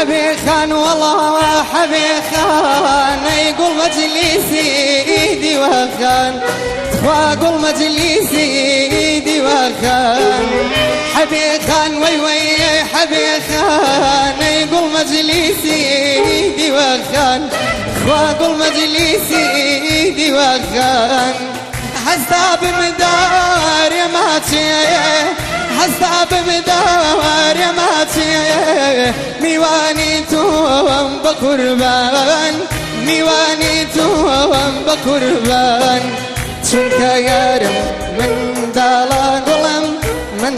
حبيب خان والله حبيب خان يقول مجلسي ايدي وخان واقول مجلسي ايدي وخان حبيب خان وي وي حبيب خان يقول مجلسي ايدي وخان واقول مجلسي ايدي وخان حساب مدار يا ماتي حساب مدار يا ماتي ميواني توم بقربان ميواني توم بقربان چونك يارم من دالا قلم من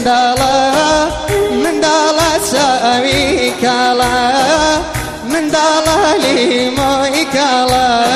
دالا ساوي كالا من دالا لي موي كالا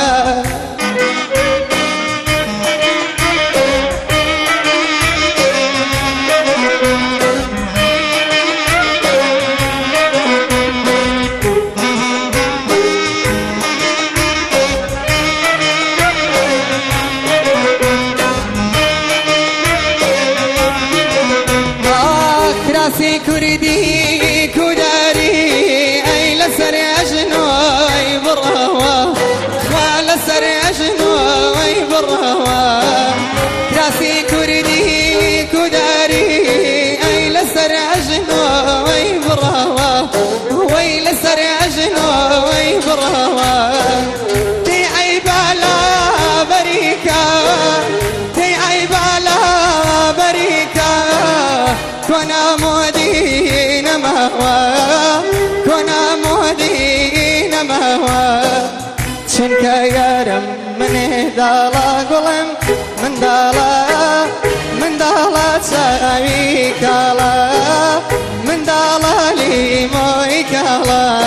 راسي كردي كداري اي لسر اجنوي بالرهوة ولسر اجنوي بالرهوة راسي كردي كداري اي لسر اجنوي بالرهوة وي لسر اجنوي بالرهوة تي عيبالا بريكا تي عيبالا بريكا كنا مودين مهوا كنا مودين مهوا شنك يارم من دالا قلم من دالا ساوي كالا من دالا لي موي كالا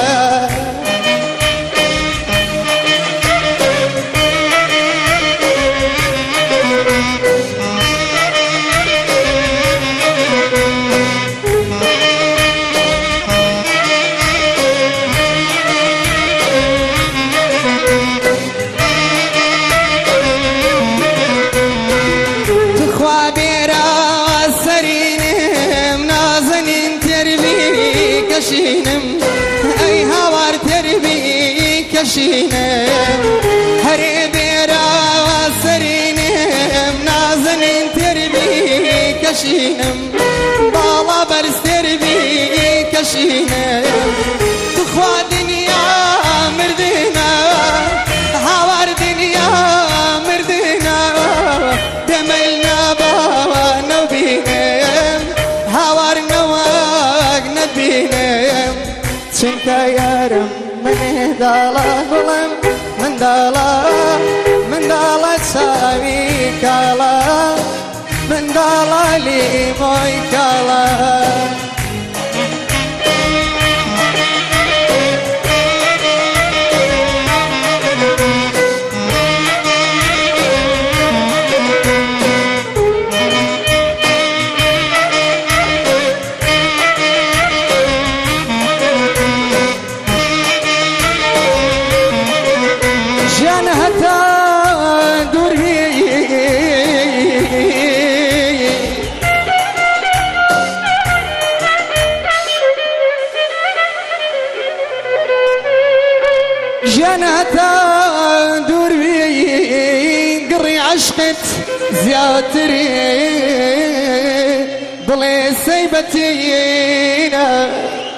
كشينم اي هوار تربي كشينم هري بيرا وسرينم نازنين تربي كشينم بالا برس تربي كشينم تخوى دنيا مردنا هوار دنيا مردنا دملنا بابا نبينم هوار نواق ندينم شنك يارم من دالا قلم من دالا ساوي كالا من دالا لي موي كالا جنتا دور بي قري عشقت زياتري ضلي سيبتينا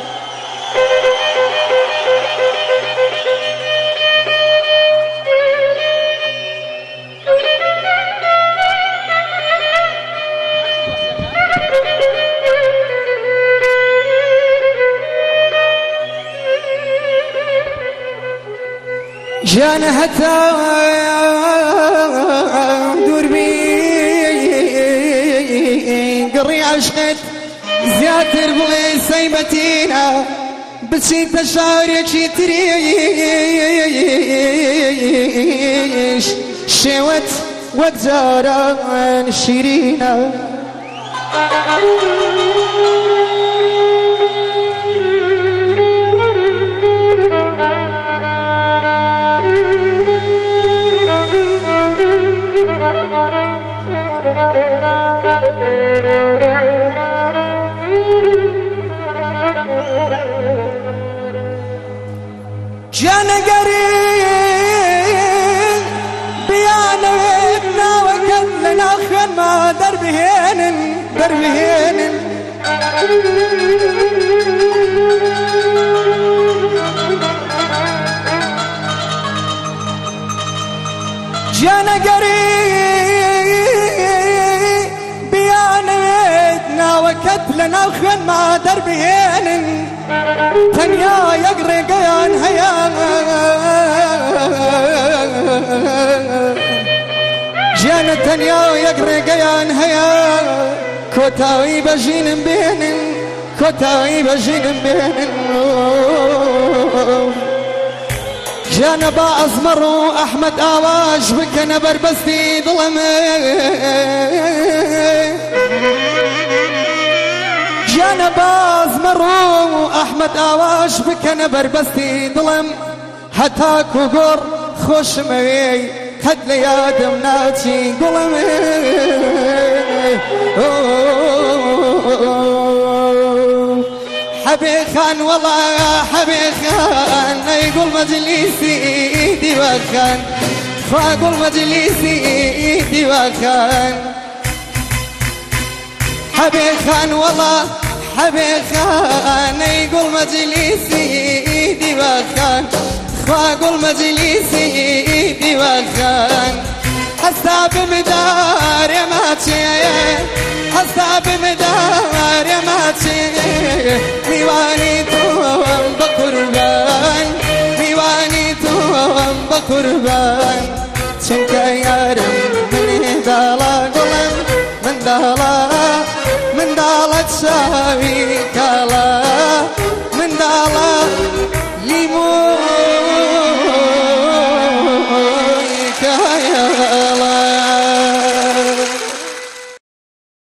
جانهتا دور بي قري عشقت زياتر بلي سيبتينا بسي تشارك تريش شوت وتزاران شيرينا جانا قريب بيانا ويدنا وكلنا خن ما دربهن جانا قريب بيانا ويدنا وكلنا خن ما دربهن تنيا يقري قيان هيا جانا تنيا يقري قيان هيا كوتاوي بجين بين جانا بأزمر أحمد آواج بكنا بربستي ظلم جانا بأزمر أحمد آواج بكنا بربستي ظلم هتاك وقر خوش موي قد ليادم ناتي قلم حبي خان والله حبي خان يقول مجلسي ايدي وخان فاقول مجلسي ايدي وخان حبي خان والله حبي خان يقول مجلسي ايدي وخان فاقول مجلسي ايدي وخان حسا بمدار يا ماتي حسا بمدار يا ماتي ميواني توم بقربان ميواني توم بقربان